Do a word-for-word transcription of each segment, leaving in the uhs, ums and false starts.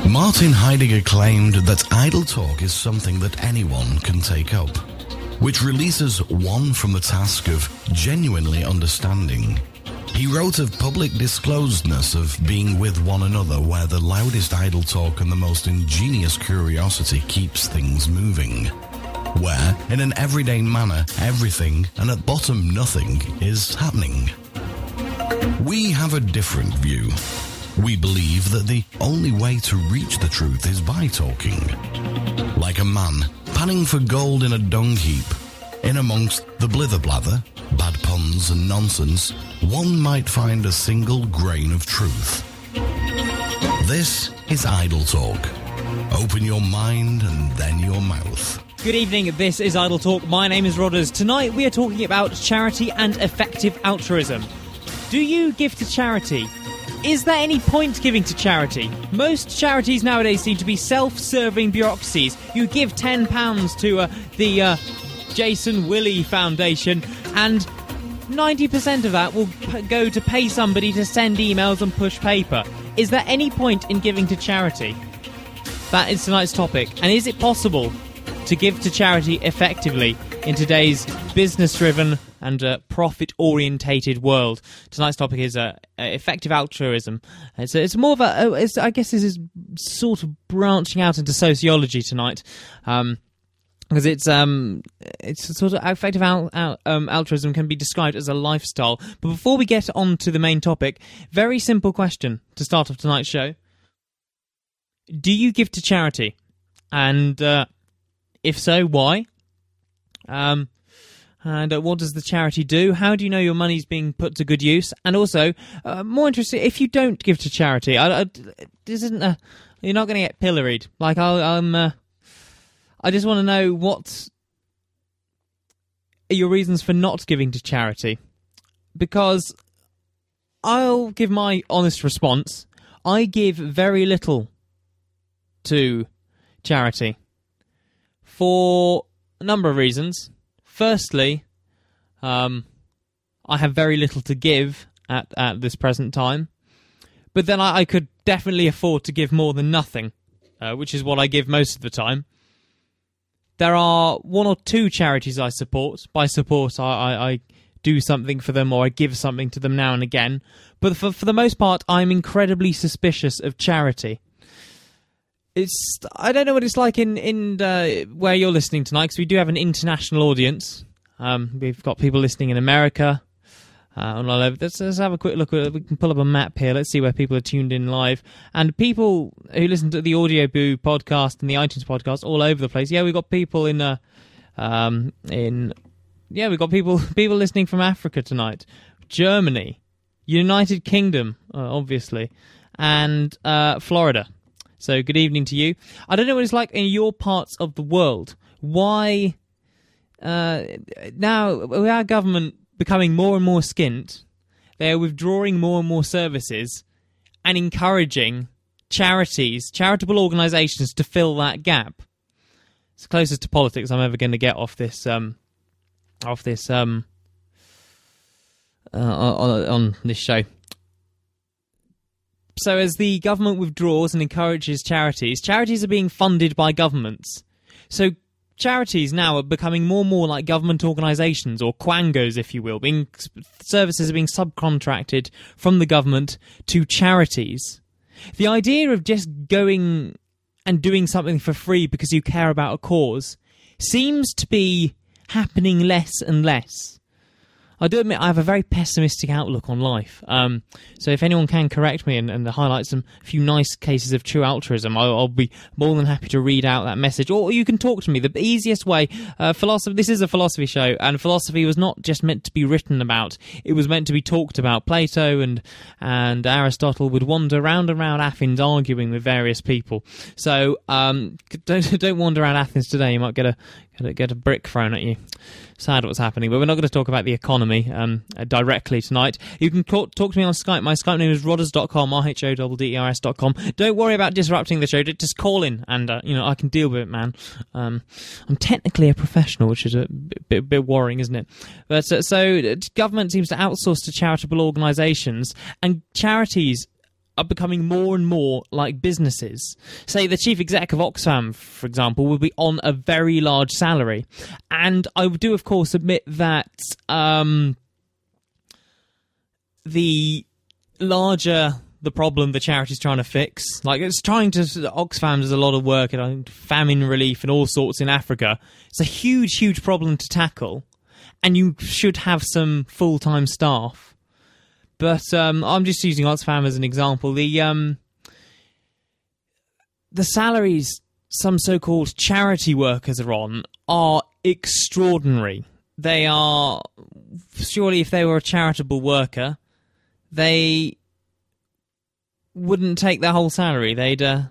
Martin Heidegger claimed that idle talk is something that anyone can take up, which releases one from the task of genuinely understanding. He wrote of public disclosedness of being with one another, where the loudest idle talk and the most ingenious curiosity keeps things moving, where, in an everyday manner, everything, and at bottom nothing, is happening. We have a different view. We believe that the only way to reach the truth is by talking. Like a man panning for gold in a dung heap, in amongst the blither-blather, bad puns and nonsense, one might find a single grain of truth. This is Idle Talk. Open your mind and then your mouth. Good evening, this is Idle Talk. My name is Rodders. Tonight we are talking about charity and effective altruism. Do you give to charity? Is there any point giving to charity? Most charities nowadays seem to be self-serving bureaucracies. You give ten pounds to uh, the uh, Jason Willey Foundation, and ninety percent of that will p- go to pay somebody to send emails and push paper. Is there any point in giving to charity? That is tonight's topic. And is it possible to give to charity effectively in today's business-driven and uh, profit-orientated world? Tonight's topic is uh, effective altruism. It's, it's more of a, it's, I guess this is sort of branching out into sociology tonight, um, because it's um, it's sort of effective al- al- um, altruism can be described as a lifestyle. But before we get on to the main topic, very simple question to start off tonight's show: do you give to charity? And uh, if so, why? Um. And uh, what does the charity do? How do you know your money's being put to good use? And also, uh, more interesting, if you don't give to charity, I, I, this isn't a, you're not going to get pilloried. Like, I'll, I'm, uh, I just want to know what are your reasons for not giving to charity. Because I'll give my honest response. I give very little to charity for a number of reasons. Firstly, um, I have very little to give at, at this present time, but then I, I could definitely afford to give more than nothing, uh, which is what I give most of the time. There are one or two charities I support. By support, I, I, I do something for them or I give something to them now and again, but for, for the most part, I'm incredibly suspicious of charity. It's I don't know what it's like in in uh, where you're listening tonight, because we do have an international audience. Um, we've got people listening in America. Uh, all over. Let's, let's have a quick look. We can pull up a map here. Let's see where people are tuned in live. And people who listen to the Audio Boo podcast and the iTunes podcast all over the place. Yeah, we've got people in uh, um, in yeah, we've got people people listening from Africa tonight, Germany, United Kingdom, uh, obviously, and uh, Florida. So good evening to you. I don't know what it's like in your parts of the world. Why, uh, now, with our government becoming more and more skint, they are withdrawing more and more services and encouraging charities, charitable organisations to fill that gap. It's the closest to politics I'm ever going to get off this, um, off this, um, uh, on, on this show. So as the government withdraws and encourages charities, charities are being funded by governments. So charities now are becoming more and more like government organisations, or quangos, if you will. Being services are being subcontracted from the government to charities. The idea of just going and doing something for free because you care about a cause seems to be happening less and less. I do admit I have a very pessimistic outlook on life. Um, so if anyone can correct me and, and highlight some few nice cases of true altruism, I'll, I'll be more than happy to read out that message. Or you can talk to me. The easiest way, uh, philosophy. This is a philosophy show, and philosophy was not just meant to be written about. It was meant to be talked about. Plato and and Aristotle would wander round and round Athens arguing with various people. So um, don't don't wander around Athens today. You might get a get a, get a brick thrown at you. Sad what's happening, but we're not going to talk about the economy um, uh, directly tonight. You can talk, talk to me on Skype. My Skype name is rodders dot com, R H O D D E R S dot com. Don't worry about disrupting the show. Just call in, and uh, you know I can deal with it, man. Um, I'm technically a professional, which is a bit, bit, bit worrying, isn't it? But uh, so government seems to outsource to charitable organisations, and charities are becoming more and more like businesses. Say the chief exec of Oxfam, for example, will be on a very large salary. And I do, of course, admit that um, the larger the problem the charity's trying to fix, like it's trying to, Oxfam does a lot of work in famine relief and all sorts in Africa. It's a huge, huge problem to tackle, and you should have some full-time staff. But um, I'm just using Oxfam as an example. The um, the salaries some so-called charity workers are on are extraordinary. They are, surely if they were a charitable worker, they wouldn't take their whole salary. They'd uh,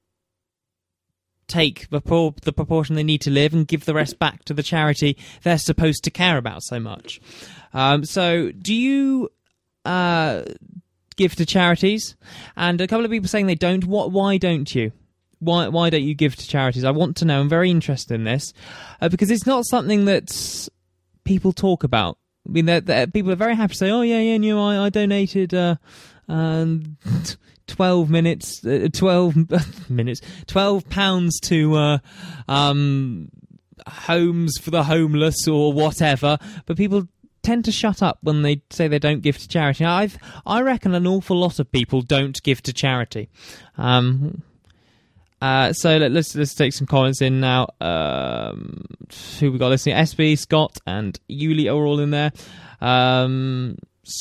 take the, pro- the proportion they need to live and give the rest back to the charity they're supposed to care about so much. Um, so do you uh, give to charities? And a couple of people saying they don't. What? Why don't you? Why why don't you give to charities? I want to know. I'm very interested in this uh, because it's not something that people talk about. I mean, they're, they're, people are very happy to say, "Oh yeah, yeah, you know, I, I donated uh, um, twelve minutes, uh, twelve minutes, twelve pounds to uh, um, homes for the homeless or whatever." But people tend to shut up when they say they don't give to charity. I've I reckon an awful lot of people don't give to charity. Um, Uh, so let, let's let's take some comments in now. Um, who we got listening? S B, Scott, and Yuli are all in there. Um,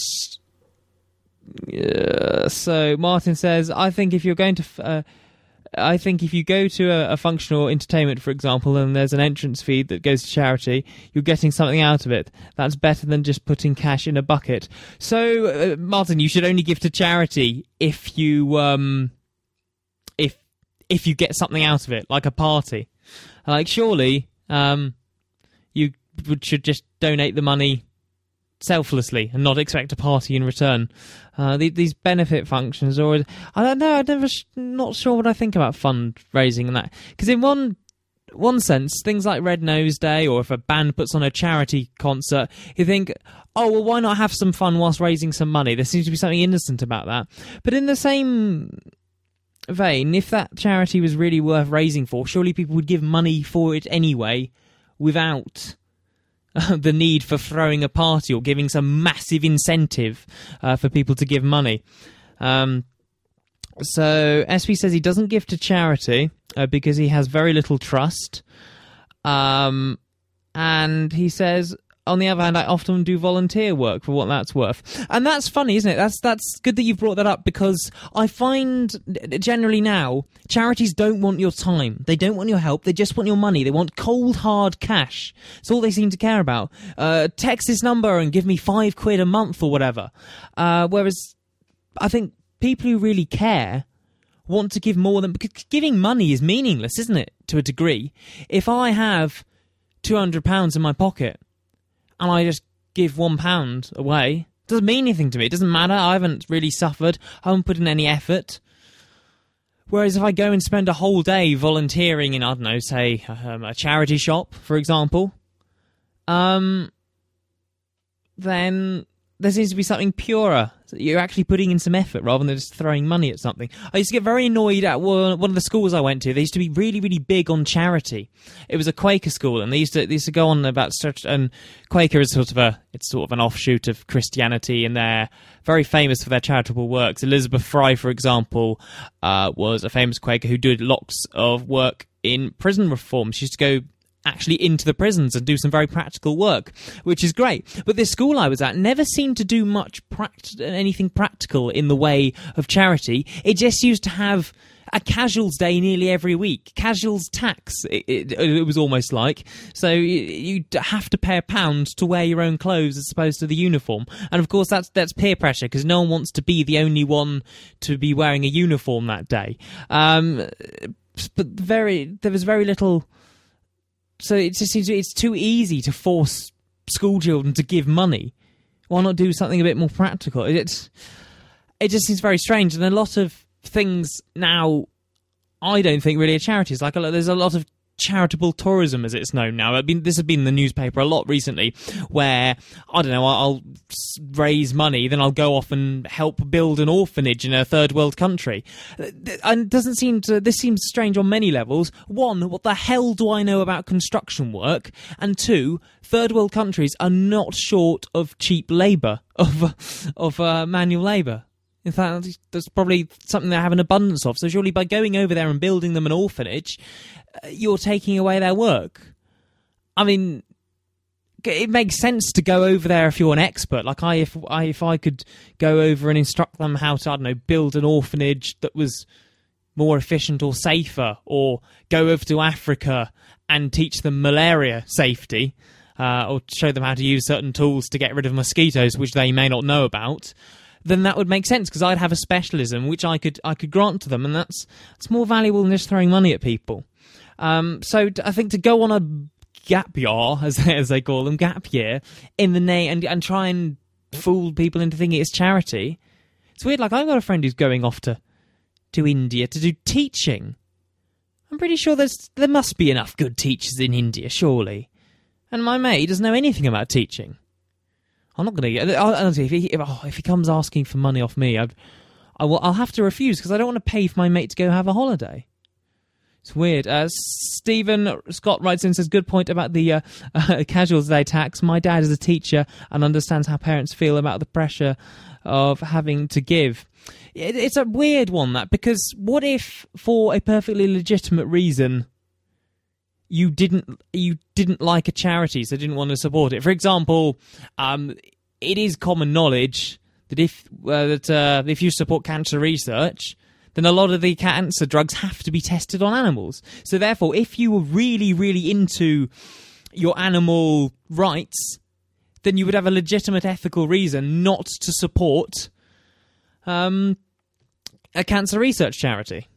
yeah, so Martin says, "I think if you're going to, f- uh, I think if you go to a, a functional entertainment, for example, and there's an entrance fee that goes to charity, you're getting something out of it. That's better than just putting cash in a bucket." So, uh, Martin, you should only give to charity if you um, if if you get something out of it, like a party. Like, surely um, you would, should just donate the money selflessly and not expect a party in return. Uh, the, these benefit functions, or I don't know, I'm never sh- not sure what I think about fundraising and that. Because in one one sense, things like Red Nose Day, or if a band puts on a charity concert, you think, oh, well, why not have some fun whilst raising some money? There seems to be something innocent about that. But in the same vein, if that charity was really worth raising for, surely people would give money for it anyway without uh, the need for throwing a party or giving some massive incentive uh, for people to give money. Um, so S P says he doesn't give to charity uh, because he has very little trust. Um, and he says, on the other hand, I often do volunteer work for what that's worth. And that's funny, isn't it? That's that's good that you've brought that up, because I find generally now charities don't want your time. They don't want your help. They just want your money. They want cold, hard cash. It's all they seem to care about. Uh, text this number and give me five quid a month or whatever. Uh, whereas I think people who really care want to give more than... Because giving money is meaningless, isn't it, to a degree? If I have two hundred pounds in my pocket and I just give one pound away, it doesn't mean anything to me. It doesn't matter. I haven't really suffered. I haven't put in any effort. Whereas if I go and spend a whole day volunteering in, I don't know, say, um, a charity shop, for example, um, then there seems to be something purer. You're actually putting in some effort rather than just throwing money at something. I used to get very annoyed at one of the schools I went to. They used to be really, really big on charity. It was a Quaker school, and they used to they used to go on about such. And Quaker is sort of a it's sort of an offshoot of Christianity, and they're very famous for their charitable works. Elizabeth Fry, for example, uh, was a famous Quaker who did lots of work in prison reform. She used to go actually into the prisons and do some very practical work, which is great. But this school I was at never seemed to do much pract- anything practical in the way of charity. It just used to have a casuals day nearly every week. Casuals tax, it, it, it was almost like. So you have to pay a pound to wear your own clothes as opposed to the uniform. And of course that's that's peer pressure, because no one wants to be the only one to be wearing a uniform that day. Um, but very there was very little... So it just seems it's too easy to force school children to give money. Why not do something a bit more practical? It's it just seems very strange, and a lot of things now I don't think really are charities. Like a lot, there's a lot of charitable tourism, as it's known now. I mean, this has been in the newspaper a lot recently, where, I don't know, I'll raise money, then I'll go off and help build an orphanage in a third world country. And it doesn't seem to, this seems strange on many levels. One, what the hell do I know about construction work? And two, third world countries are not short of cheap labour, of, of uh, manual labour. In fact, that's probably something they have an abundance of. So surely by going over there and building them an orphanage, uh, you're taking away their work. I mean, it makes sense to go over there if you're an expert. Like I, if I, if I could go over and instruct them how to, I don't know, build an orphanage that was more efficient or safer, or go over to Africa and teach them malaria safety, uh, or show them how to use certain tools to get rid of mosquitoes, which they may not know about, then that would make sense, because I'd have a specialism which I could I could grant to them, and that's that's more valuable than just throwing money at people. Um, so I think to go on a gap year, as as they call them, gap year, in the name and and try and fool people into thinking it's charity, it's weird. Like, I've got a friend who's going off to to India to do teaching. I'm pretty sure there's there must be enough good teachers in India, surely. And my mate doesn't know anything about teaching. I'm not going to get. Honestly, if he if, oh, if he comes asking for money off me, I'd, I will. I'll have to refuse, because I don't want to pay for my mate to go have a holiday. It's weird. Uh, Stephen Scott writes in and says, "Good point about the uh, uh, Casuals Day tax. My dad is a teacher and understands how parents feel about the pressure of having to give." It, it's a weird one, that, because what if, for a perfectly legitimate reason, you didn't you didn't like a charity, so didn't want to support it? For example, um, it is common knowledge that if uh, that uh, if you support cancer research, then a lot of the cancer drugs have to be tested on animals. So therefore, if you were really, really into your animal rights, then you would have a legitimate ethical reason not to support um, a cancer research charity.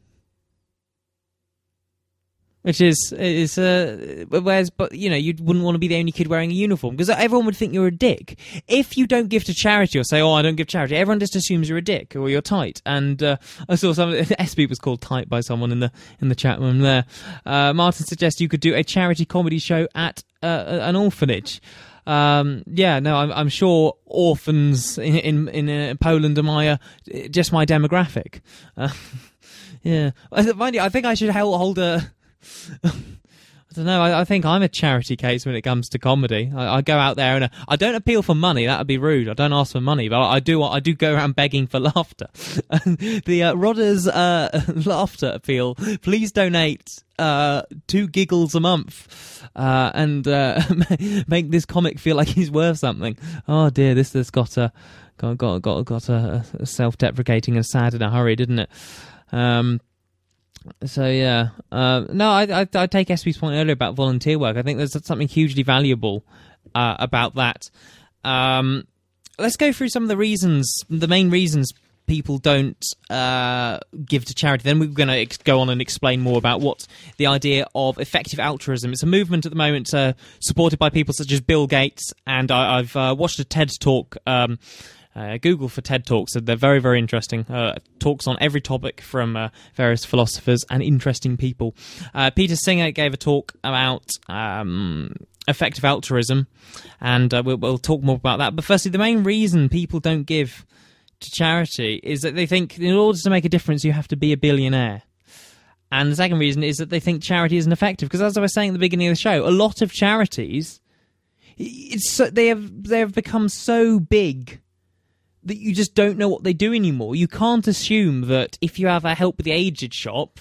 Which is, is uh, whereas, but, you know, you wouldn't want to be the only kid wearing a uniform, because everyone would think you're a dick. If you don't give to charity or say, oh, I don't give charity, everyone just assumes you're a dick or you're tight. And uh, I saw some, S B was called tight by someone in the in the chat room there. Uh, Martin suggests you could do a charity comedy show at uh, an orphanage. Um, yeah, no, I'm, I'm sure orphans in in, in uh, Poland are my, uh, just my demographic. Uh, yeah. Mind you, I think I should hold a... I don't know. I, I think I'm a charity case when it comes to comedy. I, I go out there and uh, I don't appeal for money. That would be rude. I don't ask for money, but I, I do. I do go around begging for laughter. the uh, Rodders uh, laughter appeal. Please donate uh, two giggles a month uh, and uh, make this comic feel like he's worth something. Oh dear, this has got a got got got got a, a self-deprecating and sad in a hurry, didn't it? Um, So yeah, uh, no, I, I I take S B's point earlier about volunteer work. I think there's something hugely valuable uh, about that. Um, let's go through some of the reasons, the main reasons people don't uh, give to charity. Then we're going to ex- go on and explain more about what the idea of effective altruism. It's a movement at the moment uh, supported by people such as Bill Gates, and I, I've uh, watched a TED talk. Um, Uh, Google for TED Talks. They're very, very interesting. Uh, talks on every topic from uh, various philosophers and interesting people. Uh, Peter Singer gave a talk about um, effective altruism, and uh, we'll, we'll talk more about that. But firstly, the main reason people don't give to charity is that they think in order to make a difference, you have to be a billionaire. And the second reason is that they think charity isn't effective. Because as I was saying at the beginning of the show, a lot of charities, it's so, they have they have become so big that you just don't know what they do anymore. You can't assume that if you have a Help the Aged shop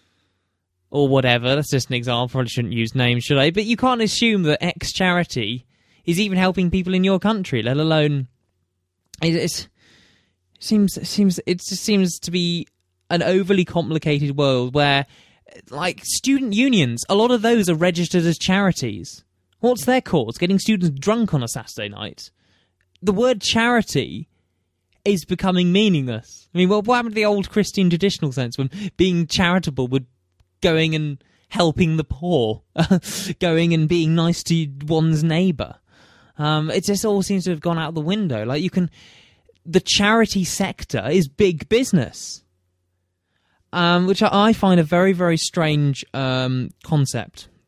or whatever, that's just an example, probably shouldn't use names, should I? But you can't assume that X charity is even helping people in your country, let alone... It, it's, it seems, it seems, it just seems to be an overly complicated world where, like, student unions, a lot of those are registered as charities. What's their cause? Getting students drunk on a Saturday night? The word charity is becoming meaningless. I mean, what, what happened to the old Christian traditional sense when being charitable would going and helping the poor, going and being nice to one's neighbour? Um, it just all seems to have gone out the window. Like, you can, the charity sector is big business, um, which I find a very, very strange um, concept.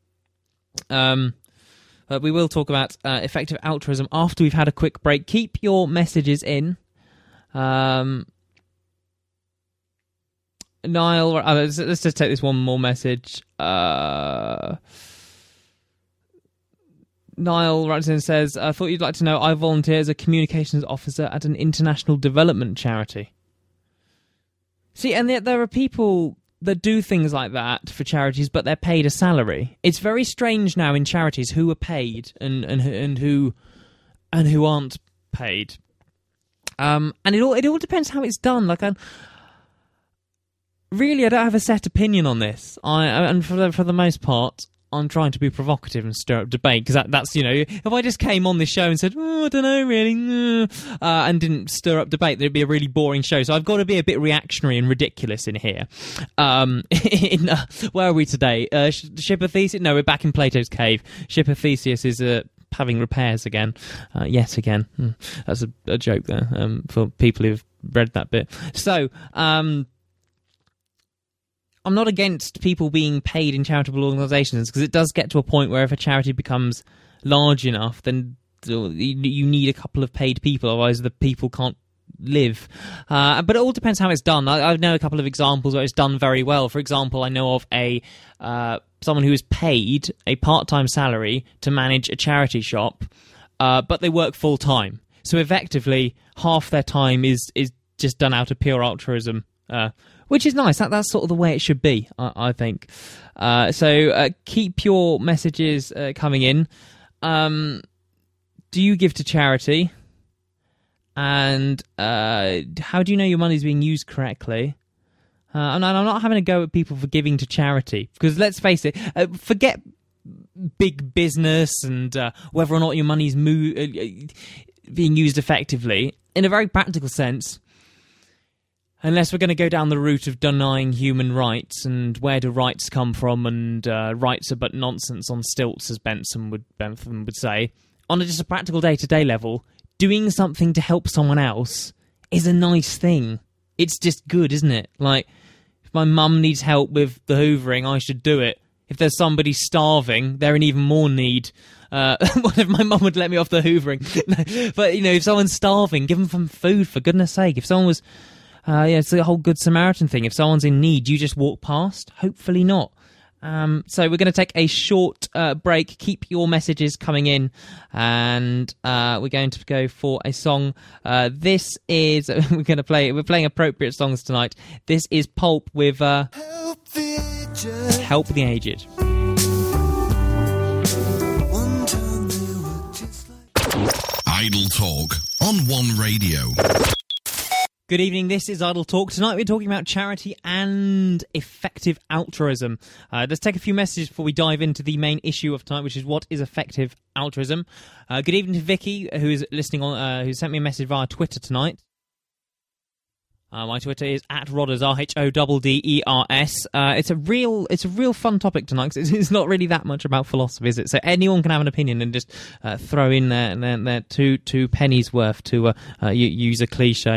Um, but we will talk about uh, effective altruism after we've had a quick break. Keep your messages in. Um, Niall, uh, let's, let's just take this one more message. Uh, Niall writes in and says, I thought you'd like to know I volunteer as a communications officer at an international development charity. See, and there, there are people that do things like that for charities, but they're paid a salary. It's very strange now in charities who are paid and and and who and who aren't paid. Um, and it all it all depends how it's done. Like, I, really, I don't have a set opinion on this. I and for the, for the most part, I'm trying to be provocative and stir up debate, because that, that's, you know, if I just came on this show and said, oh, I don't know, really, uh, and didn't stir up debate, there'd be a really boring show. So I've got to be a bit reactionary and ridiculous in here. Um, in, uh, where are we today? Uh, Ship of Theseus? No, we're back in Plato's cave. Ship of Theseus is uh, having repairs again, uh, yet again. Hmm. That's a, a joke there um, for people who've read that bit. So, um... I'm not against people being paid in charitable organisations, because it does get to a point where if a charity becomes large enough, then you need a couple of paid people, otherwise the people can't live. Uh, but it all depends how it's done. I, I know a couple of examples where it's done very well. For example, I know of a uh, someone who is paid a part-time salary to manage a charity shop, uh, but they work full-time. So effectively, half their time is, is just done out of pure altruism, uh which is nice. That, that's sort of the way it should be, I, I think. Uh, so uh, keep your messages uh, coming in. Um, do you give to charity? And uh, how do you know your money is being used correctly? Uh, and I'm not having a go at people for giving to charity, because let's face it, uh, forget big business and uh, whether or not your money is mo- uh, being used effectively. In a very practical sense, unless we're going to go down the route of denying human rights and where do rights come from, and uh, rights are but nonsense on stilts, as Bentham would, Bentham would say, on a just a practical day-to-day level, doing something to help someone else is a nice thing. It's just good, isn't it? Like, if my mum needs help with the hoovering, I should do it. If there's somebody starving, they're in even more need. Uh, what if my mum would let me off the hoovering? But, you know, if someone's starving, give them some food, for goodness sake. If someone was... Uh, yeah, it's the whole Good Samaritan thing. If someone's in need, you just walk past? Hopefully not. Um, so we're going to take a short uh, break. Keep your messages coming in, and uh, we're going to go for a song. Uh, this is we're going to play. We're playing appropriate songs tonight. This is Pulp with uh, Help the Aged. Help the Aged. Idle Talk on One Radio. Good evening, this is Idle Talk. Tonight we're talking about charity and effective altruism. Uh, let's take a few messages before we dive into the main issue of tonight, which is what is effective altruism. Uh, good evening to Vicky, who is listening on, uh, who sent me a message via Twitter tonight. Uh, my Twitter is at Rodders, R H O D D E R S. Uh, it's a real, it's a real fun topic tonight, because it's, it's not really that much about philosophy, is it? So anyone can have an opinion and just uh, throw in their, their, their two two pennies worth to uh, uh, use a cliche.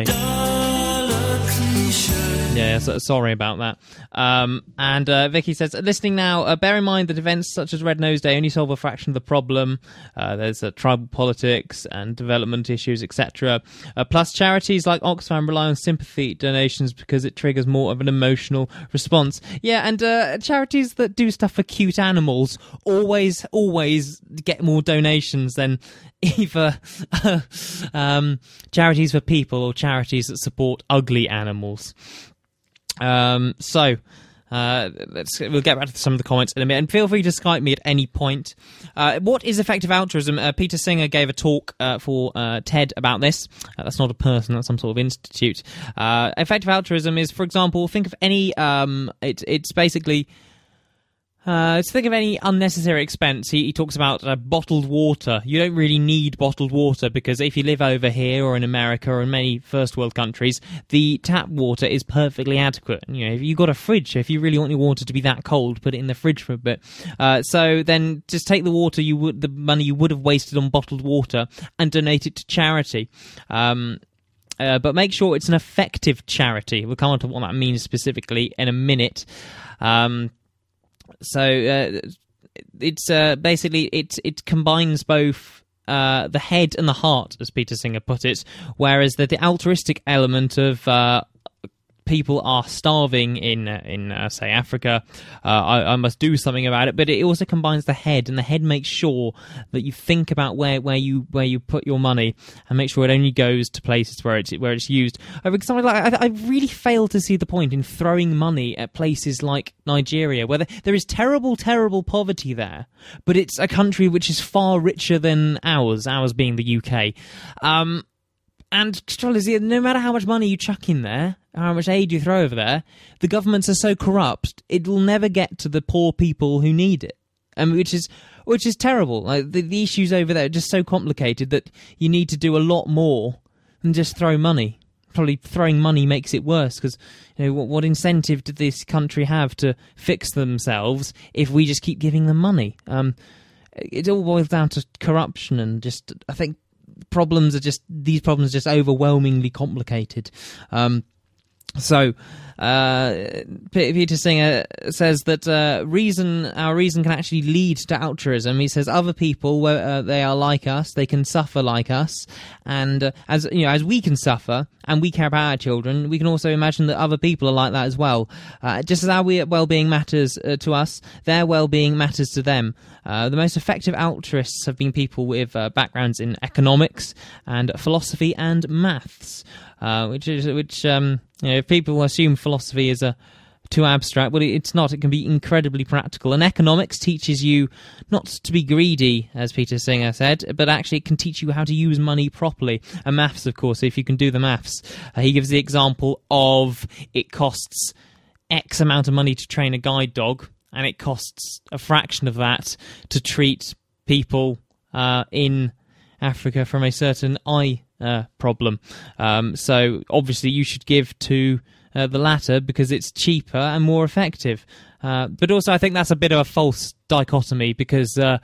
Yeah, so, sorry about that. Um, and uh, Vicky says, listening now, uh, bear in mind that events such as Red Nose Day only solve a fraction of the problem. Uh, there's uh, tribal politics and development issues, et cetera. Uh, plus, charities like Oxfam rely on sympathy donations because it triggers more of an emotional response. Yeah, and uh, charities that do stuff for cute animals always, always get more donations than either um, charities for people or charities that support ugly animals. Um, so, uh, let's, we'll get back to some of the comments in a minute, and feel free to Skype me at any point. Uh, what is effective altruism? Uh, Peter Singer gave a talk uh, for uh, TED about this. Uh, that's not a person, that's some sort of institute. Uh, effective altruism is, for example, think of any, um, it, it's basically... Uh, let's think of any unnecessary expense. He, he talks about uh, bottled water. You don't really need bottled water, because if you live over here or in America or in many first world countries, the tap water is perfectly adequate. You know, if you've got a fridge, if you really want your water to be that cold, put it in the fridge for a bit. Uh, so then just take the water you would, the money you would have wasted on bottled water, and donate it to charity. Um, uh, but make sure it's an effective charity. We'll come on to what that means specifically in a minute. Um, So, uh, it's uh, basically it it combines both uh, the head and the heart, as Peter Singer put it. Whereas the, the altruistic element of uh, people are starving in uh, in uh, say Africa, uh, I, I must do something about it. But it also combines the head, and the head makes sure that you think about where, where you where you put your money, and make sure it only goes to places where it's where it's used. For example, like, I, I really fail to see the point in throwing money at places like Nigeria, where there, there is terrible, terrible poverty there, but it's a country which is far richer than ours. Ours being the U K. Um, And no matter how much money you chuck in there, how much aid you throw over there, the governments are so corrupt, it will never get to the poor people who need it, and which is which is terrible. Like the, the issues over there are just so complicated that you need to do a lot more than just throw money. Probably throwing money makes it worse, because you know what, what incentive did this country have to fix themselves if we just keep giving them money? Um, it all boils down to corruption, and just I think. Problems are just these problems are just overwhelmingly complicated. Um, so uh, Peter Singer says that uh, reason our reason can actually lead to altruism. He says other people, uh, they are like us, they can suffer like us, and uh, as you know, as we can suffer and we care about our children, we can also imagine that other people are like that as well. Uh, just as our well-being matters uh, to us, their well-being matters to them. Uh, the most effective altruists have been people with uh, backgrounds in economics and philosophy and maths, uh, which is which um, you know, if people assume philosophy is a too abstract, well, it's not. It can be incredibly practical. And economics teaches you not to be greedy, as Peter Singer said, but actually it can teach you how to use money properly. And maths, of course, if you can do the maths. Uh, he gives the example of it costs X amount of money to train a guide dog, and it costs a fraction of that to treat people uh, in Africa from a certain eye uh, problem. Um, so obviously you should give to uh, the latter because it's cheaper and more effective. Uh, but also I think that's a bit of a false dichotomy, because uh,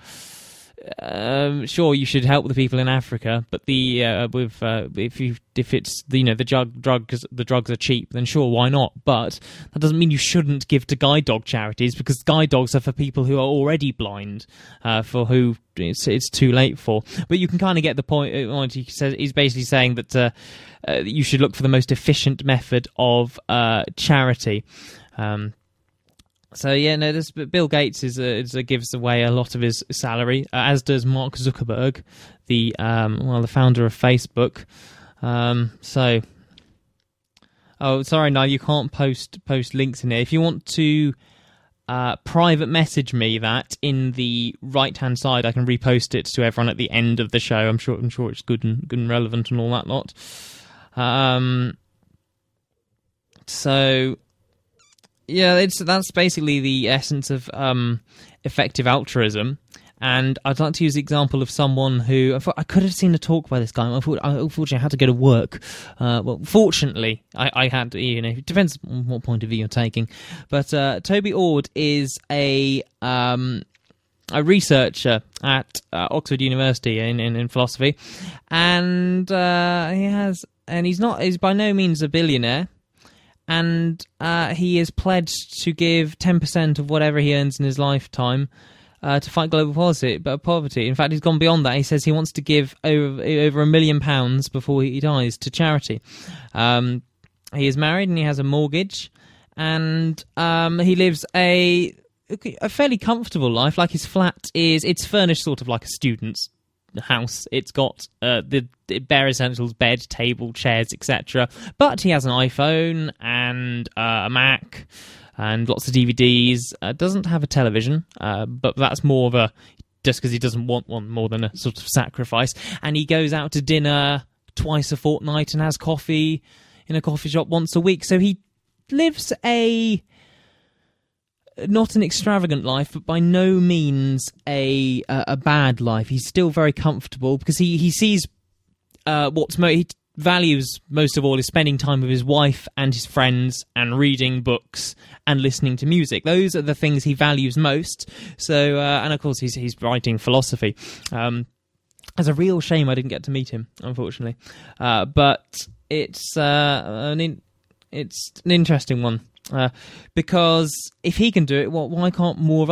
um, sure, you should help the people in Africa, but the uh, with uh, if you if it's you know the drug drugs the drugs are cheap, then sure, why not? But that doesn't mean you shouldn't give to guide dog charities, because guide dogs are for people who are already blind, uh, for who it's it's too late for. But you can kind of get the point. He says he's basically saying that uh, uh, you should look for the most efficient method of uh, charity. Um, So yeah, no. This Bill Gates is, a, is a, gives away a lot of his salary, uh, as does Mark Zuckerberg, the um, well, the founder of Facebook. Um, so, oh, sorry, no, you can't post post links in here. If you want to uh, private message me that in the right hand side, I can repost it to everyone at the end of the show. I'm sure I'm sure it's good and good and relevant and all that lot. Um, so. Yeah, it's that's basically the essence of um, effective altruism. And I'd like to use the example of someone who I, thought I could have seen a talk by this guy. Unfortunately, I had to go to work. Uh, well, fortunately, I, I had. You know, it depends on what point of view you're taking. But uh, Toby Ord is a um, a researcher at uh, Oxford University in, in, in philosophy, and uh, he has, and he's not. He's by no means a billionaire. And uh, he is pledged to give ten percent of whatever he earns in his lifetime uh, to fight global poverty, poverty. In fact, he's gone beyond that. He says he wants to give over, over a million pounds before he dies to charity. Um, he is married and he has a mortgage, and um, he lives a a fairly comfortable life. Like, his flat is, it's furnished sort of like a student's house. It's got uh, the bare essentials: bed, table, chairs, et cetera. But he has an iPhone and uh, a Mac and lots of D V Ds. Uh, doesn't have a television, uh, but that's more of a just because he doesn't want one more than a sort of sacrifice. And he goes out to dinner twice a fortnight and has coffee in a coffee shop once a week. So he lives a not an extravagant life, but by no means a a, a bad life. He's still very comfortable because he he sees uh, what's mo- he values most of all is spending time with his wife and his friends and reading books and listening to music. Those are the things he values most. So uh, and of course he's he's writing philosophy. Um, it's a real shame I didn't get to meet him, unfortunately. Uh, but it's uh, an in- it's an interesting one. Uh, because if he can do it, well, why can't more of us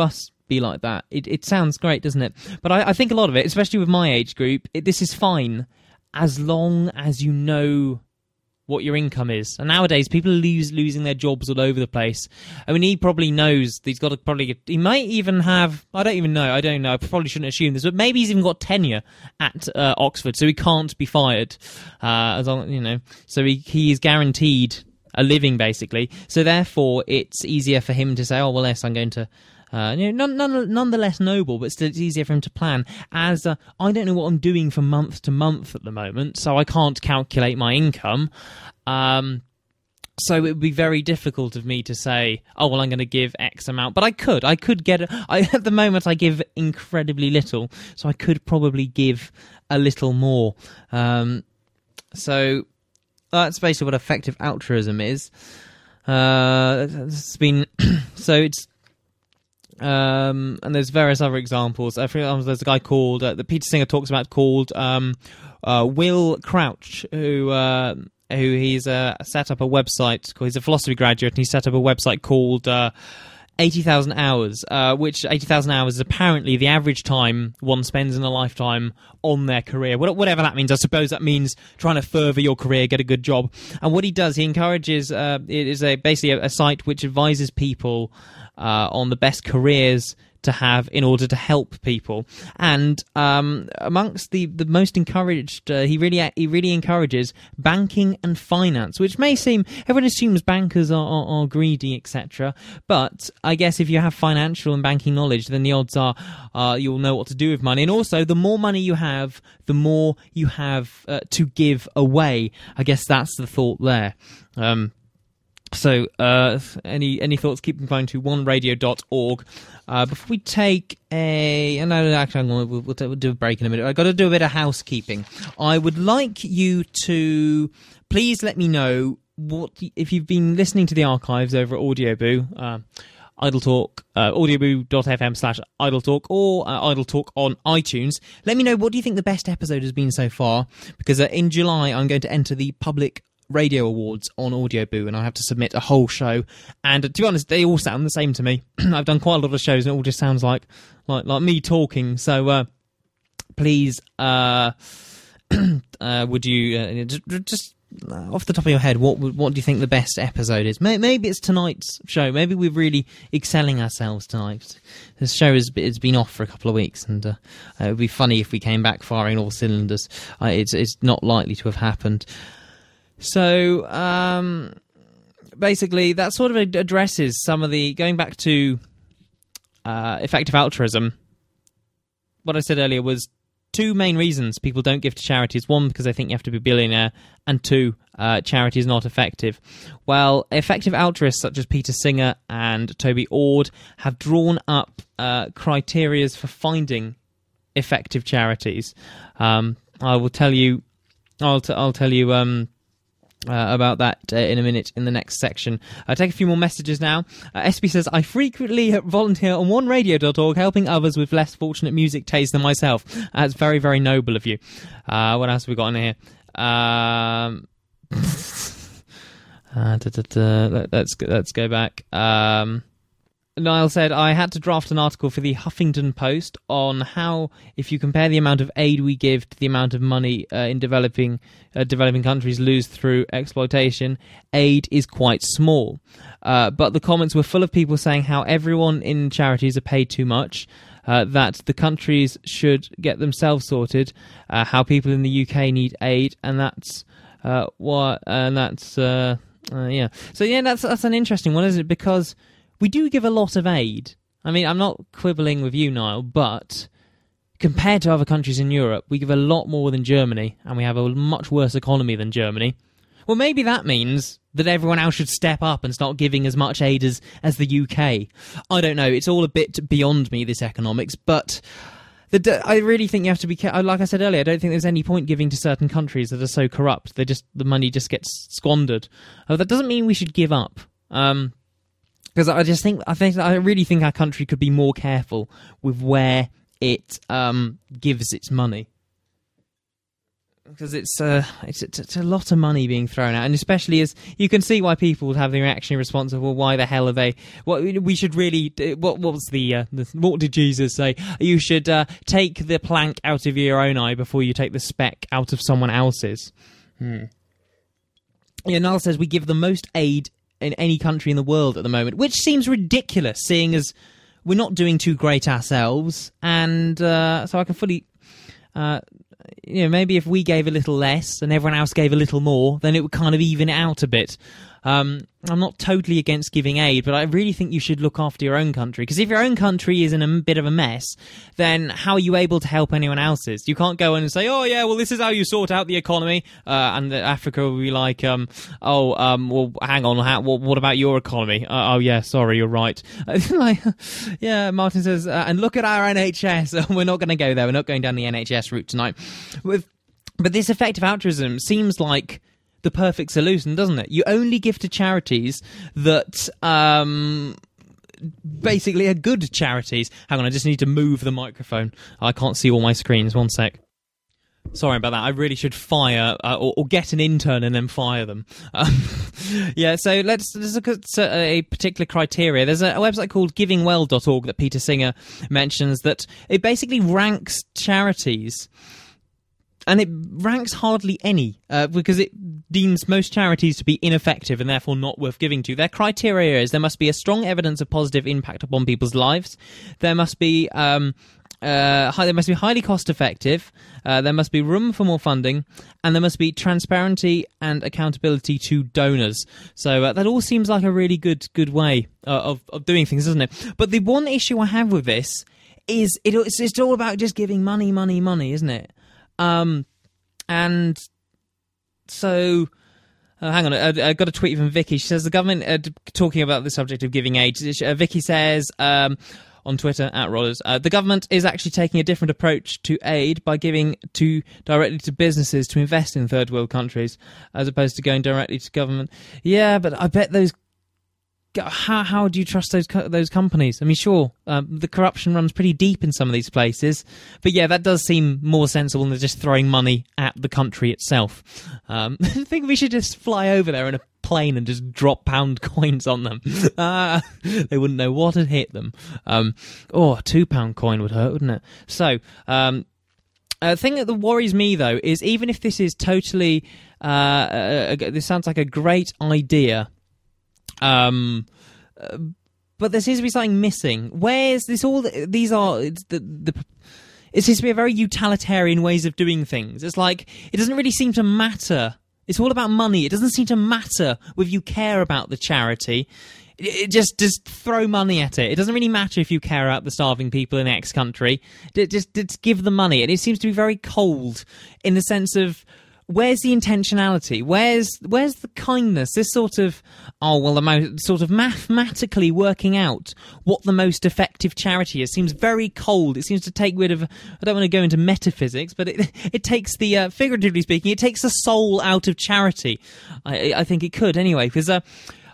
be like that. It, it sounds great, doesn't it? But I, I think a lot of it, especially with my age group, it, this is fine as long as you know what your income is. And nowadays, people are lose, losing their jobs all over the place. I mean, he probably knows he's got to probably get, he might even have, I don't even know, I don't know, I probably shouldn't assume this, but maybe he's even got tenure at uh, Oxford, so he can't be fired. Uh, as long, you know, so he, he is guaranteed a living, basically. So therefore, it's easier for him to say, oh, well, yes, I'm going to, Uh, you know, none, none, nonetheless noble, but still it's easier for him to plan, as uh, I don't know what I'm doing from month to month at the moment, so I can't calculate my income. Um, so it would be very difficult of me to say, oh, well, I'm going to give X amount. But I could. I could get... A, I, at the moment, I give incredibly little, so I could probably give a little more. Um, so that's basically what effective altruism is. Uh, it's been... so it's... Um, and there's various other examples. I think there's a guy called uh, that Peter Singer talks about called um, uh, Will Crouch, who uh, who he's uh, set up a website. He's a philosophy graduate, and he set up a website called uh, eighty thousand hours, uh, which eighty thousand hours is apparently the average time one spends in a lifetime on their career. Whatever that means, I suppose that means trying to further your career, get a good job. And what he does, he encourages. Uh, it is a basically a, a site which advises people Uh, on the best careers to have in order to help people, and um, amongst the, the most encouraged, uh, he really he really encourages banking and finance, which may seem, everyone assumes bankers are, are, are greedy, et cetera. But I guess if you have financial and banking knowledge, then the odds are uh, you'll know what to do with money, and also the more money you have, the more you have uh, to give away. I guess that's the thought there. Um, So, uh, any any thoughts? Keep them going to one radio dot org. Uh, before we take a... No, no, actually, I'm gonna, we'll, we'll do a break in a minute. I've got to do a bit of housekeeping. I would like you to please let me know what if you've been listening to the archives over at Audioboo, uh, Idle Talk, uh, audioboo.fm slash Idle Talk, or uh, Idle Talk on iTunes. Let me know, what do you think the best episode has been so far? Because uh, in July, I'm going to enter the public Radio Awards on Audioboo, and I have to submit a whole show, and uh, to be honest, they all sound the same to me. I've done quite a lot of shows, and it all just sounds like like, like me talking. So uh, please, uh, uh, would you uh, just, just off the top of your head, what what do you think the best episode is? Maybe it's tonight's show. Maybe we're really excelling ourselves tonight. This show has it's been off for a couple of weeks, and uh, it would be funny if we came back firing all cylinders. Uh, it's it's not likely to have happened. So, um, basically, that sort of addresses some of the... Going back to uh, effective altruism, what I said earlier was two main reasons people don't give to charities. One, because they think you have to be a billionaire, and two, uh, charity is not effective. Well, effective altruists such as Peter Singer and Toby Ord have drawn up uh, criteria for finding effective charities. Um, I will tell you... I'll, t- I'll tell you... Um, Uh, about that uh, in a minute in the next section. I'll take a few more messages now. Uh, S B says, I frequently volunteer on one radio dot org helping others with less fortunate music taste than myself. That's very, very noble of you. Uh, what else have we got in here? Um, uh, da, da, da, let, let's, go, let's go back. Um... Niall said, I had to draft an article for the Huffington Post on how, if you compare the amount of aid we give to the amount of money uh, in developing uh, developing countries lose through exploitation, aid is quite small. Uh, but the comments were full of people saying how everyone in charities are paid too much, uh, that the countries should get themselves sorted, uh, how people in the U K need aid, and that's uh, what, and that's uh, uh, yeah. So yeah, that's that's an interesting one, isn't it? Because we do give a lot of aid. I mean, I'm not quibbling with you, Niall, but compared to other countries in Europe, we give a lot more than Germany, and we have a much worse economy than Germany. Well, maybe that means that everyone else should step up and start giving as much aid as, as the U K. I don't know. It's all a bit beyond me, this economics, but the, I really think you have to be careful. Like I said earlier, I don't think there's any point giving to certain countries that are so corrupt. They just the money just gets squandered. Oh, that doesn't mean we should give up. Um... Because I just think, I think, I really think our country could be more careful with where it um, gives its money. because it's, uh, it's it's a lot of money being thrown out, and especially as you can see why people would have the reaction response of, well, why the hell are they? What we should really what what was the, uh, the what did Jesus say? You should uh, take the plank out of your own eye before you take the speck out of someone else's. Hmm. Yeah, Niall says we give the most aid in any country in the world at the moment, which seems ridiculous, seeing as we're not doing too great ourselves, and uh, so I can fully. Uh, You know, maybe if we gave a little less and everyone else gave a little more, then it would kind of even it out a bit. Um, I'm not totally against giving aid, but I really think you should look after your own country. Because if your own country is in a bit of a mess, then how are you able to help anyone else's? You can't go in and say, oh, yeah, well, this is how you sort out the economy. Uh, and the Africa will be like, um, oh, um, well, hang on, how, what, what about your economy? Uh, oh, yeah, sorry, you're right. like, yeah, Martin says, uh, and look at our N H S. We're not going to go there. We're not going down the N H S route tonight. With, but this effective altruism seems like the perfect solution, doesn't it? You only give to charities that um, basically are good charities. Hang on, I just need to move the microphone. I can't see all my screens. One sec. Sorry about that. I really should fire uh, or, or get an intern and then fire them. Um, yeah, so let's, let's look at a particular criteria. There's a, a website called giving well dot org that Peter Singer mentions that it basically ranks charities. And it ranks hardly any, uh, because it deems most charities to be ineffective and therefore not worth giving to. Their criteria is there must be a strong evidence of positive impact upon people's lives. There must be um, uh, high, there must be highly cost effective. Uh, there must be room for more funding, and there must be transparency and accountability to donors. So uh, that all seems like a really good good way uh, of of doing things, doesn't it? But the one issue I have with this is it, it's, it's all about just giving money, money, money, isn't it? Um, and so, uh, hang on, I, I got a tweet from Vicky. She says the government, uh, talking about the subject of giving aid, uh, Vicky says um, on Twitter, at Rollers, uh, the government is actually taking a different approach to aid by giving to directly to businesses to invest in third world countries, as opposed to going directly to government. Yeah, but I bet those... How how do you trust those those companies? I mean, sure, um, the corruption runs pretty deep in some of these places, but yeah, that does seem more sensible than just throwing money at the country itself. Um, I think we should just fly over there in a plane and just drop pound coins on them. Uh, they wouldn't know what had hit them. Um, oh, a two pound coin would hurt, wouldn't it? So, um, a thing that worries me though is even if this is totally, uh, uh, this sounds like a great idea. Um, uh, but there seems to be something missing. Where's this? All these are it's the the. It seems to be a very utilitarian ways of doing things. It's like it doesn't really seem to matter. It's all about money. It doesn't seem to matter whether you care about the charity. It, it just just throw money at it. It doesn't really matter if you care about the starving people in X country. Just just give the money, and it seems to be very cold in the sense of. Where's the intentionality? Where's where's the kindness? This sort of oh well, the mo- sort of mathematically working out what the most effective charity is seems very cold. It seems to take rid of. I don't want to go into metaphysics, but it it takes the uh, figuratively speaking, it takes the soul out of charity. I, I think it could anyway, because uh,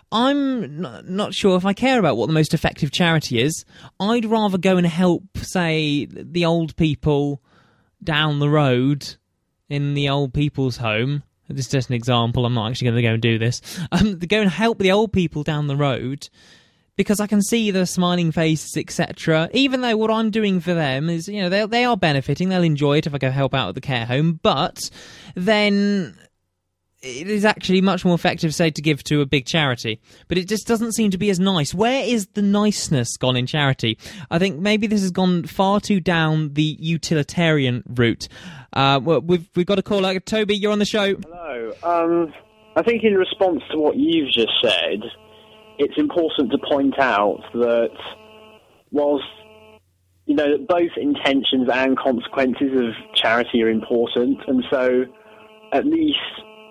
I'm not sure if I care about what the most effective charity is. I'd rather go and help, say, the old people down the road. In the old people's home, this is just an example, I'm not actually going to go and do this, um, to go and help the old people down the road, because I can see the smiling faces, et cetera, even though what I'm doing for them is, you know, they they are benefiting, they'll enjoy it if I go help out at the care home, but then it is actually much more effective, say, to give to a big charity. But it just doesn't seem to be as nice. Where is the niceness gone in charity? I think maybe this has gone far too down the utilitarian route. Uh, well, we've we've got a call. Like, Toby, you're on the show. Hello. Um, I think in response to what you've just said, it's important to point out that whilst, you know, both intentions and consequences of charity are important, and so at least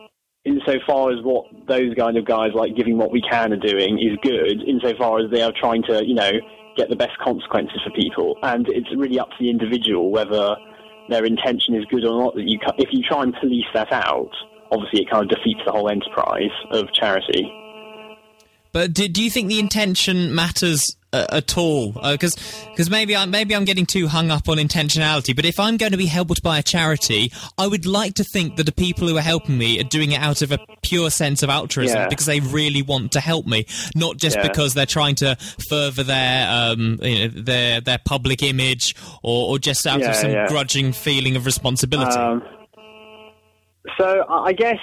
insofar as what those kind of guys like Giving What We Can are doing is good, insofar as they are trying to, you know, get the best consequences for people. And it's really up to the individual whether their intention is good or not. That you, if you try and police that out, obviously it kind of defeats the whole enterprise of charity. But do, do you think the intention matters uh, at all? Because uh, because maybe I'm maybe I'm getting too hung up on intentionality. But if I'm going to be helped by a charity, I would like to think that the people who are helping me are doing it out of a pure sense of altruism Yeah. because they really want to help me, not just Yeah. because they're trying to further their um you know, their their public image or, or just out Yeah, of some yeah. grudging feeling of responsibility. Um, so I I guess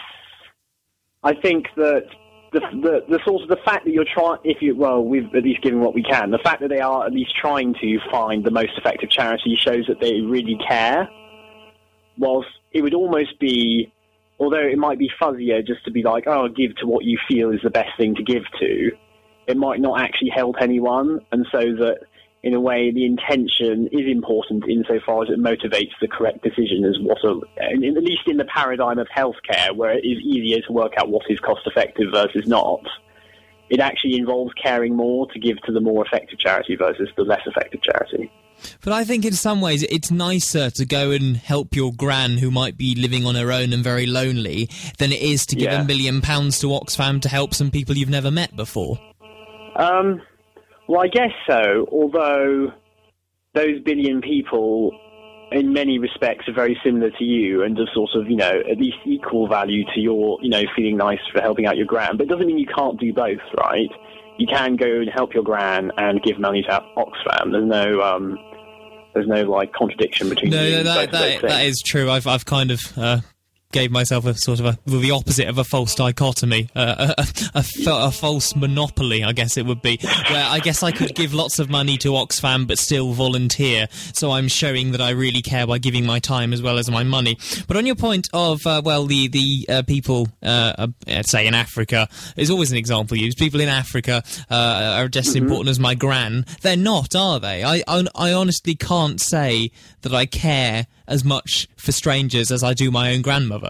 I think that the, the the sort of the fact that you're trying, if you well, we've at least given what we can. The fact that they are at least trying to find the most effective charity shows that they really care. Whilst it would almost be, although it might be fuzzier just to be like, oh, give to what you feel is the best thing to give to, it might not actually help anyone, and so that, in a way, the intention is important insofar as it motivates the correct decision as what, a, at least in the paradigm of healthcare, where it is easier to work out what is cost-effective versus not. It actually involves caring more to give to the more effective charity versus the less effective charity. But I think in some ways it's nicer to go and help your gran who might be living on her own and very lonely than it is to give Yeah. a million pounds to Oxfam to help some people you've never met before. Um, well, I guess so, although those billion people, in many respects, are very similar to you and of sort of, you know, at least equal value to your, you know, feeling nice for helping out your gran. But it doesn't mean you can't do both, right? You can go and help your gran and give money to Oxfam. There's no, um, there's no, like, contradiction between No, you no, and that, both of those that, things. that is true. I've I've kind of uh, gave myself a sort of a well, the opposite of a false dichotomy, uh, a, a, a, a false monopoly, I guess it would be, where I guess I could give lots of money to Oxfam but still volunteer. So I'm showing that I really care by giving my time as well as my money. But on your point of uh, well, the the uh, people, uh, uh, say in Africa, is always an example used. People in Africa uh, are just as Mm-hmm. important as my gran. They're not, are they? I, I I honestly can't say that I care as much for strangers as I do my own grandmother.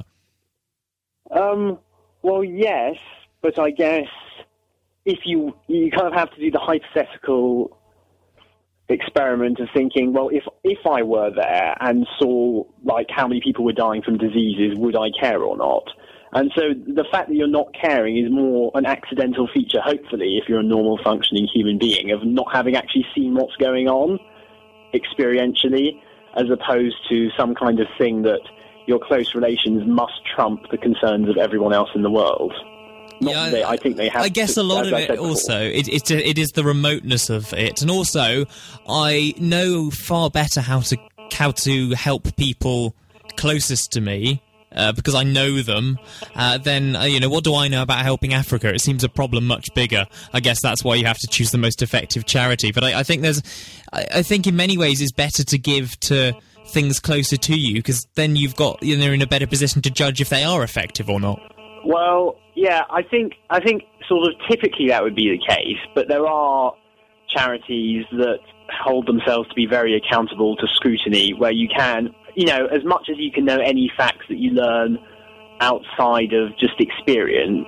Um, well, yes, but I guess if you you kind of have to do the hypothetical experiment of thinking, well, if if I were there and saw like how many people were dying from diseases, would I care or not? And so the fact that you're not caring is more an accidental feature, hopefully, if you're a normal functioning human being, of not having actually seen what's going on experientially, as opposed to some kind of thing that your close relations must trump the concerns of everyone else in the world. Not Yeah, that they, I think they have. I guess to, a lot as of I it said before. also, it, it, it is the remoteness of it. And also, I know far better how to how to help people closest to me, uh, because I know them, uh, then, uh, you know, what do I know about helping Africa? It seems a problem much bigger. I guess that's why you have to choose the most effective charity. But I, I think there's, I, I think in many ways it's better to give to things closer to you, because then you've got, you know, in a better position to judge if they are effective or not. Well, yeah, I think I think sort of typically that would be the case, but there are charities that hold themselves to be very accountable to scrutiny, where you can, you know, as much as you can know any facts that you learn outside of just experience,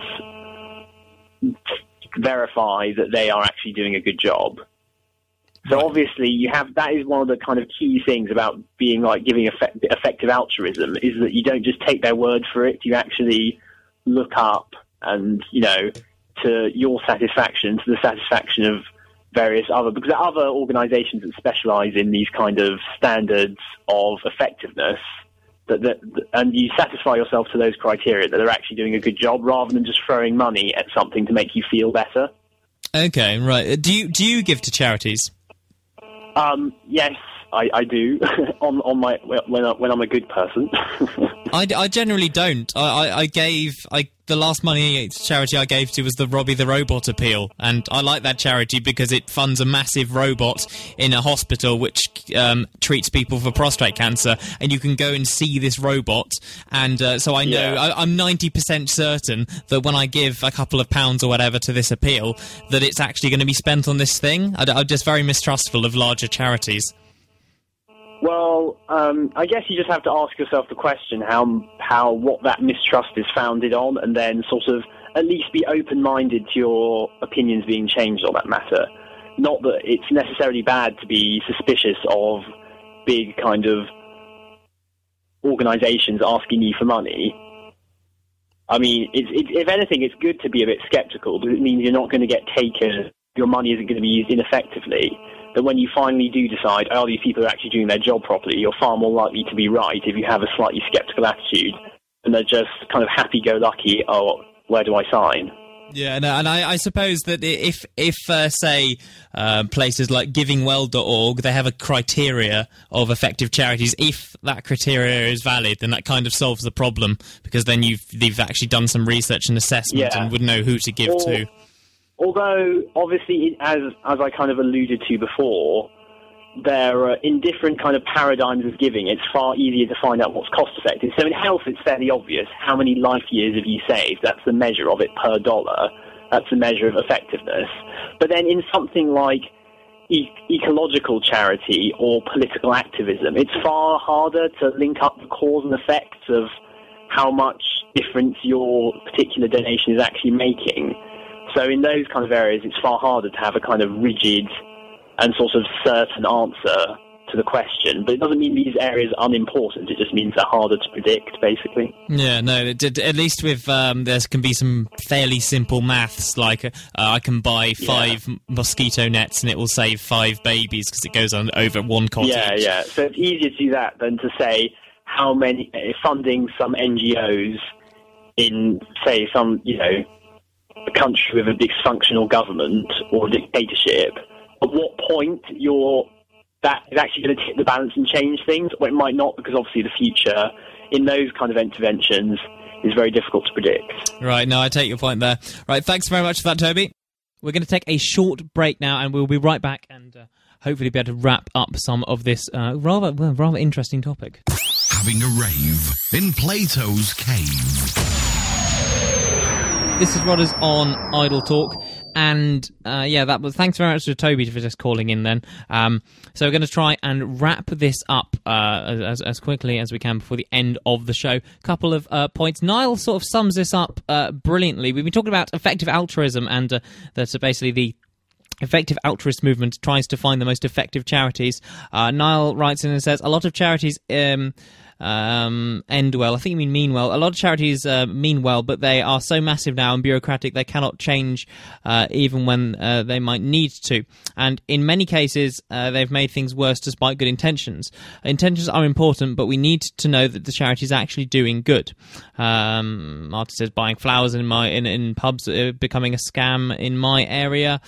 verify that they are actually doing a good job. So obviously you have, that is one of the kind of key things about being like giving effect, effective altruism, is that you don't just take their word for it, you actually look up and, you know, to your satisfaction, to the satisfaction of various other, because there are other organizations that specialize in these kind of standards of effectiveness, that, that, and you satisfy yourself to those criteria that they're actually doing a good job rather than just throwing money at something to make you feel better. Okay, right. Do you, do you give to charities? Um, yes, I, I do. on on my when I, when I'm a good person. I, I generally don't. I, I, I gave I the last money charity I gave to was the Robbie the Robot appeal, and I like that charity because it funds a massive robot in a hospital which um, treats people for prostate cancer, and you can go and see this robot. And uh, so I know Yeah. I, I'm ninety percent certain that when I give a couple of pounds or whatever to this appeal, that it's actually going to be spent on this thing. I, I'm just very mistrustful of larger charities. Well, um, I guess you just have to ask yourself the question how how what that mistrust is founded on, and then sort of at least be open-minded to your opinions being changed on that matter. Not that it's necessarily bad to be suspicious of big kind of organisations asking you for money, I mean, it's, it's, if anything, it's good to be a bit sceptical because it means you're not going to get taken, your money isn't going to be used ineffectively. That when you finally do decide, oh, these people are actually doing their job properly, you're far more likely to be right if you have a slightly sceptical attitude and they're just kind of happy-go-lucky, oh, where do I sign? Yeah, no, and I, I suppose that if, if uh, say, uh, places like giving well dot org, they have a criteria of effective charities. If that criteria is valid, then that kind of solves the problem, because then you've, you've actually done some research and assessment yeah. and would know who to give or, to. Although, obviously, as as I kind of alluded to before, there are, in different kind of paradigms of giving, it's far easier to find out what's cost-effective. So in health, it's fairly obvious. How many life years have you saved? That's the measure of it per dollar. That's the measure of effectiveness. But then in something like e- ecological charity or political activism, it's far harder to link up the cause and effects of how much difference your particular donation is actually making. So in those kind of areas, it's far harder to have a kind of rigid and sort of certain answer to the question. But it doesn't mean these areas are unimportant. It just means they're harder to predict, basically. Yeah, no, it, it, at least with, um, there can be some fairly simple maths, like uh, I can buy five yeah. mosquito nets and it will save five babies because it goes on over one cottage. Yeah, yeah. So it's easier to do that than to say how many, uh, funding some N G Os in, say, some, you know, a country with a dysfunctional government or dictatorship. At what point you're that is actually going to tip the balance and change things, or it might not, because obviously the future in those kind of interventions is very difficult to predict. Right, no, I take your point there. Right, thanks very much for that, Toby. We're going to take a short break now, and we'll be right back and uh, hopefully be able to wrap up some of this uh, rather well, rather interesting topic. Having a rave in Plato's cave. This is Rodders on Idle Talk. And, uh, yeah, that was, thanks very much to Toby for just calling in then. Um, so we're going to try and wrap this up uh, as, as quickly as we can before the end of the show. Couple of uh, points. Niall sort of sums this up uh, brilliantly. We've been talking about effective altruism, and uh, that's basically the effective altruist movement tries to find the most effective charities. Uh, Niall writes in and says, a lot of charities... Um, Um, end well. I think you mean mean well. A lot of charities uh, mean well, but they are so massive now and bureaucratic they cannot change uh, even when uh, they might need to. And in many cases, uh, they've made things worse despite good intentions. Intentions are important, but we need to know that the charity is actually doing good. Um, Martin says buying flowers in my in, in pubs uh, becoming a scam in my area.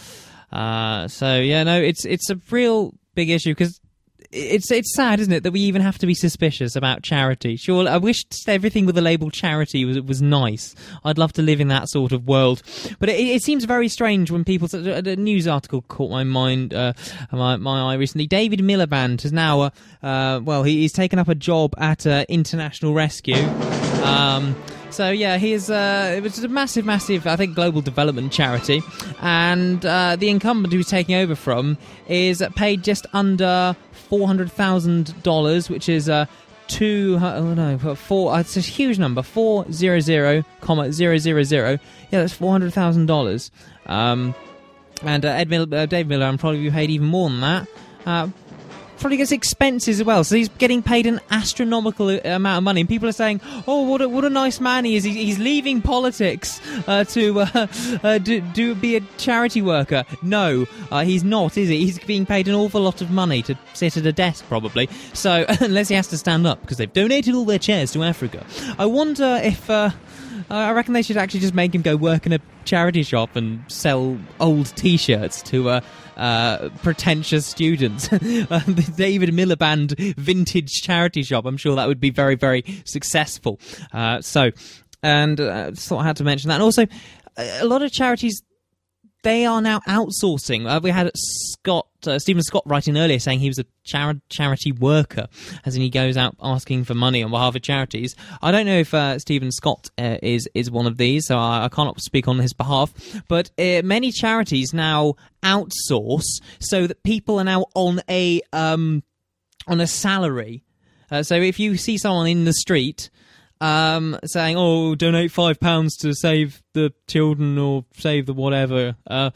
Uh, so yeah, no, it's it's a real big issue because. It's it's sad, isn't it, that we even have to be suspicious about charity. Sure, I wish everything with the label charity was was nice. I'd love to live in that sort of world. But it, it seems very strange when people... A news article caught my mind, uh, my, my eye recently. David Miliband has now, uh, uh, well, he, he's taken up a job at uh, International Rescue. Um... So, yeah, he's, uh, it was a massive, massive, I think, global development charity. And uh, the incumbent who's taking over from is paid just under four hundred thousand dollars, which is uh, two, oh no, four, it's a huge number, four hundred, comma, zero, zero, zero. Yeah, that's four hundred thousand dollars. Um, and uh, Ed Mil- uh, Dave Miller, I'm probably paid even more than that. Uh, Probably gets expenses as well, so he's getting paid an astronomical amount of money. And people are saying, "Oh, what a what a nice man he is! He's, he's leaving politics uh, to uh, uh, do, do be a charity worker." No, uh, he's not, is he? He's being paid an awful lot of money to sit at a desk, probably. So unless he has to stand up because they've donated all their chairs to Africa, I wonder if. Uh, I reckon they should actually just make him go work in a charity shop and sell old T-shirts to uh, uh, pretentious students. uh, the David Miliband vintage charity shop. I'm sure that would be very, very successful. Uh, so, and uh, thought I had to mention that. And also, a lot of charities, they are now outsourcing. Uh, we had Scott, uh, Stephen Scott writing earlier saying he was a char- charity worker, as in he goes out asking for money on behalf of charities. I don't know if uh, Stephen Scott uh, is is one of these, so I, I can't speak on his behalf. But uh, many charities now outsource so that people are now on a um, on a salary. Uh, so if you see someone in the street. Um, saying, oh, donate five pounds to save the children or save the whatever. Uh,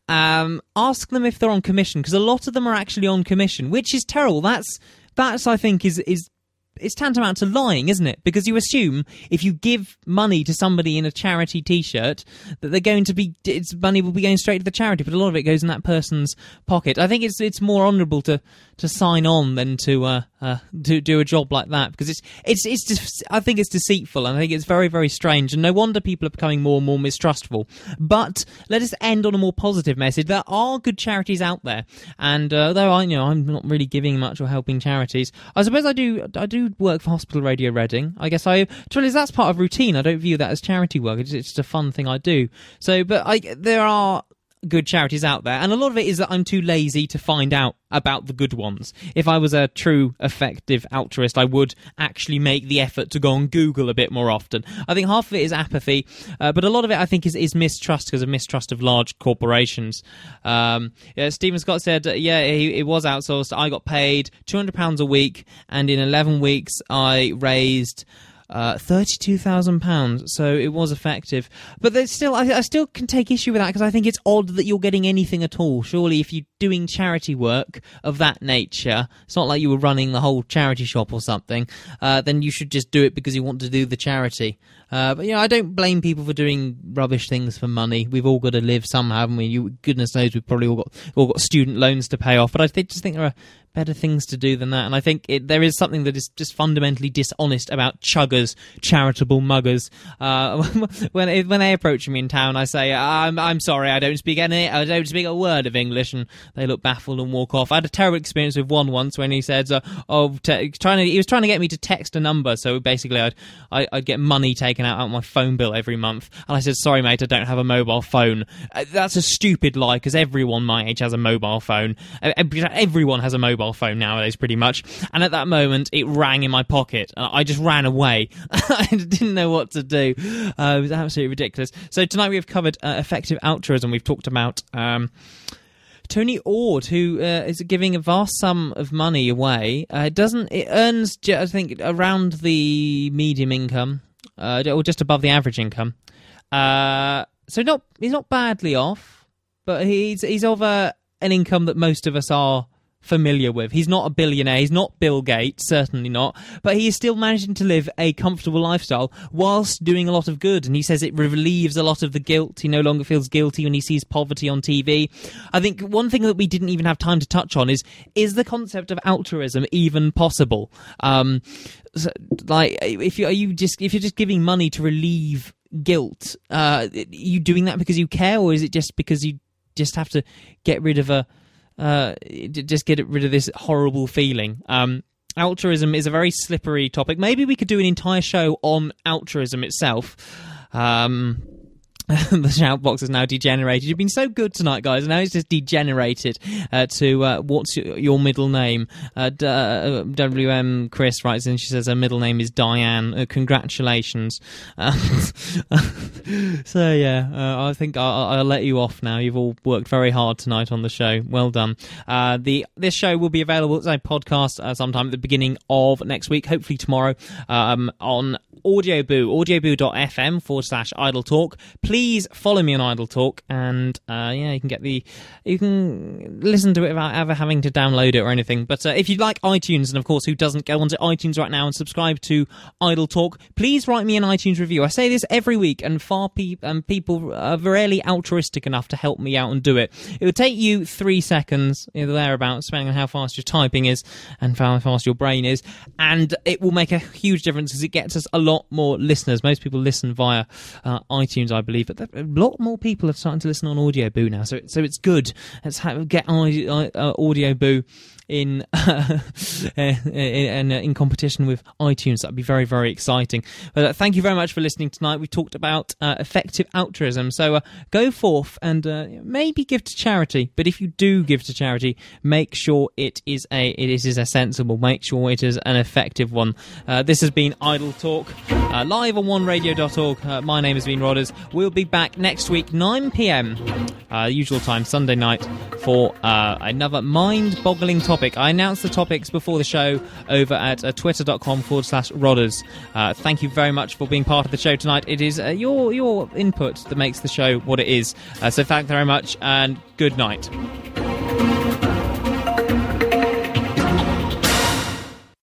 um, ask them if they're on commission, because a lot of them are actually on commission, which is terrible. That's, that's I think, is is it's tantamount to lying, isn't it? Because you assume if you give money to somebody in a charity T-shirt that they're going to be, its money will be going straight to the charity, but a lot of it goes in that person's pocket. I think it's it's more honourable to, to sign on than to uh, uh, to do a job like that, because it's it's it's just, I think it's deceitful, and I think it's very very strange, and no wonder people are becoming more and more mistrustful. But let us end on a more positive message. There are good charities out there, and uh, though I you know I'm not really giving much or helping charities, I suppose I do I do work for Hospital Radio Reading. I guess I to be that's part of routine. I don't view that as charity work. It's, it's just a fun thing I do. So, but I there are good charities out there, and a lot of it is that I'm too lazy to find out about the good ones. If I was a true effective altruist, I would actually make the effort to go on Google a bit more often. I think half of it is apathy, uh, but a lot of it I think is, is mistrust, because of mistrust of large corporations. Um, yeah, Stephen Scott said, uh, yeah, he, it was outsourced. I got paid two hundred pounds a week, and in eleven weeks I raised Uh, thirty-two thousand pounds, so it was effective. But there's still, I, I still can take issue with that, because I think it's odd that you're getting anything at all. Surely if you're doing charity work of that nature, it's not like you were running the whole charity shop or something, uh, then you should just do it because you want to do the charity. Uh, but, you know, I don't blame people for doing rubbish things for money. We've all got to live somehow, haven't we? You, goodness knows we've probably all got, all got student loans to pay off. But I th- just think there are better things to do than that. And I think it, there is something that is just fundamentally dishonest about chuggers, charitable muggers. Uh, when when they approach me in town, I say, I'm I'm sorry, I don't speak any, I don't speak a word of English, and they look baffled and walk off. I had a terrible experience with one once when he said, uh, "Oh, te- trying to," he was trying to get me to text a number, so basically I'd I, I'd get money taken out of my phone bill every month, and I said, "Sorry, mate, I don't have a mobile phone." Uh, that's a stupid lie, because everyone my age has a mobile phone. Uh, everyone has a mobile phone nowadays, pretty much. And at that moment, it rang in my pocket, and I just ran away. I didn't know what to do. Uh, it was absolutely ridiculous. So tonight we have covered uh, effective altruism. We've talked about um, Tony Ord, who uh, is giving a vast sum of money away. Uh, it doesn't. It earns, I think, around the medium income, uh, or just above the average income. Uh, so not he's not badly off, but he's he's of a, an income that most of us are familiar with. He's not a billionaire, he's not Bill Gates, certainly not, but he is still managing to live a comfortable lifestyle whilst doing a lot of good, and he says it relieves a lot of the guilt. He no longer feels guilty when he sees poverty on T V. I think one thing that we didn't even have time to touch on is is the concept of altruism even possible? Um, so, like, if you are you just if you're just giving money to relieve guilt, uh, are you doing that because you care, or is it just because you just have to get rid of a Uh, just get rid of this horrible feeling? Um, altruism is a very slippery topic. Maybe we could do an entire show on altruism itself. Um, the shout box is now degenerated. You've been so good tonight, guys. Now it's just degenerated uh, to uh, what's your middle name? Uh, D- uh, W M Chris writes in. She says her middle name is Diane. Uh, congratulations. Uh, so yeah, uh, I think I'll, I'll let you off now. You've all worked very hard tonight on the show. Well done. Uh, the this show will be available as a podcast uh, sometime at the beginning of next week, hopefully tomorrow, um, on Audioboo, audioboo.fm forward slash Idle Talk. Please follow me on Idle Talk, and uh, yeah, you can get the you can listen to it without ever having to download it or anything. But uh, if you like iTunes, and of course, who doesn't, go onto iTunes right now and subscribe to Idle Talk. Please write me an iTunes review. I say this every week, and far pe- um, people are rarely altruistic enough to help me out and do it. It would take you three seconds, you know, thereabouts, depending on how fast your typing is and how fast your brain is, and it will make a huge difference because it gets us a lot more listeners. Most people listen via uh, iTunes, I believe, but a lot more people are starting to listen on Audioboo now, so so it's good. Let's have, get I, uh, Audioboo in uh, in, in competition with iTunes. That'd be very, very exciting. But uh, thank you very much for listening tonight. We talked about uh, effective altruism, so uh, go forth and uh, maybe give to charity. But if you do give to charity, make sure it is a it is a sensible. Make sure it is an effective one. Uh, this has been Idle Talk, uh, live on one radio dot org. Uh, my name has been Rodders. We'll be back next week, nine p.m. Uh, usual time, Sunday night, for uh, another mind-boggling topic. I announced the topics before the show over at uh, twitter.com forward slash Rodders. Uh, thank you very much for being part of the show tonight. It is uh, your your input that makes the show what it is. Uh, so thank you very much, and good night.